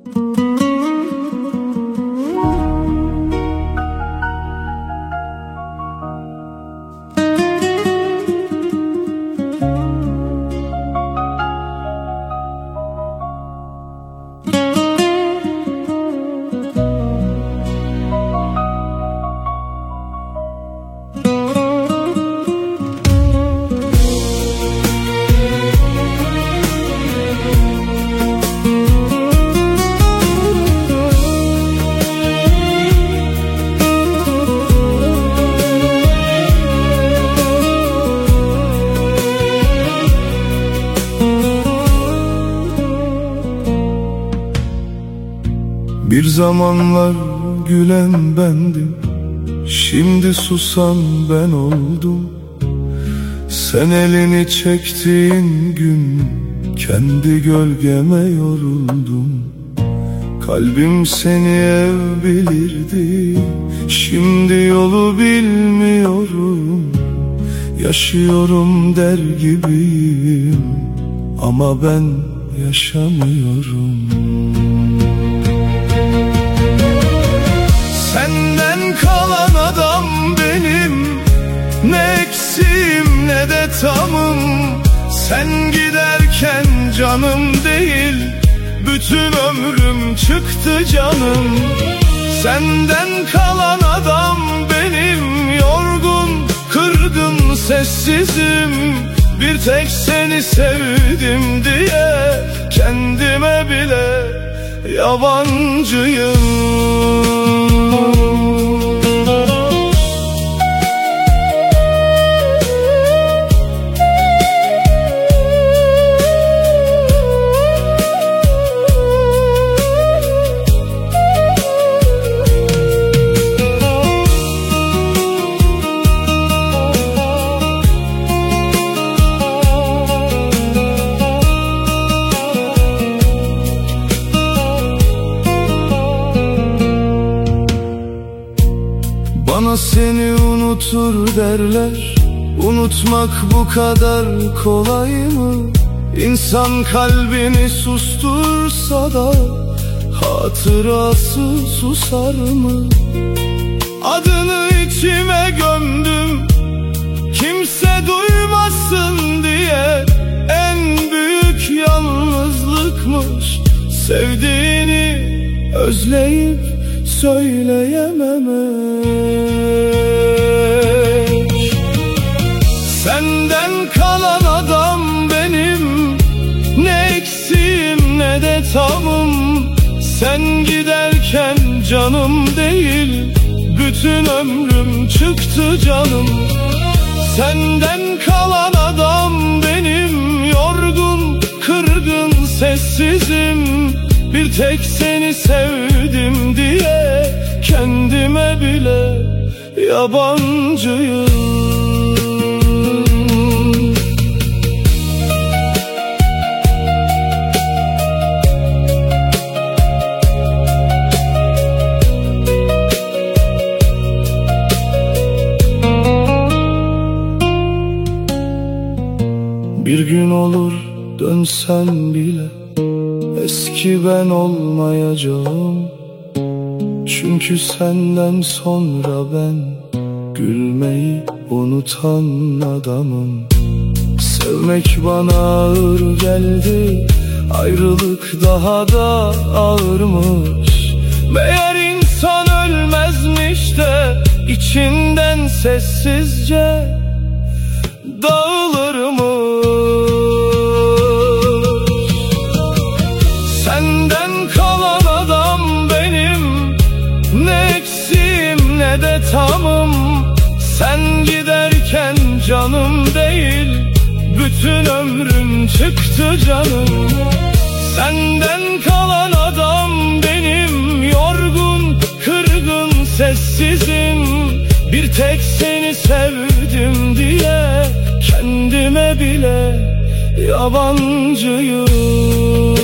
Bir zamanlar gülen bendim, şimdi susan ben oldum. Sen elini çektiğin gün kendi gölgeme yoruldum. Kalbim seni ev bilirdi, şimdi yolu bilmiyorum. Yaşıyorum der gibiyim ama ben yaşamıyorum. Senden kalan adam benim, ne eksiğim ne de tamım. Sen giderken canım değil, bütün ömrüm çıktı canım. Senden kalan adam benim, yorgun, kırgın, sessizim. Bir tek seni sevdim diye kendime bile yabancıyım. Bana seni unutur derler, unutmak bu kadar kolay mı? İnsan kalbini sustursa da hatırası susar mı? Adını içime gömdüm, kimse duymasın diye. En büyük yalnızlıkmış sevdiğini özleyip söyleyememek. Senden kalan adam benim, ne eksiğim ne de tamım. Sen giderken canım değil, bütün ömrüm çıktı canım. Senden kalan adam benim, yorgun, kırgın, sessizim. Bir tek seni sevdim diye kendime bile yabancıyım. Bir gün olur dönsen bile eski ben olmayacağım. Çünkü senden sonra ben gülmeyi unutan adamım. Sevmek bana ağır geldi, ayrılık daha da ağırmış. Meğer insan ölmezmiş de içinden sessizce dağılırmış. Senden kalan adam benim, ne eksiğim ne de tamım. Sen giderken canım değil, bütün ömrüm çıktı canım. Senden kalan adam benim, yorgun, kırgın, sessizim. Bir tek seni sevdim diye kendime bile yabancıyım.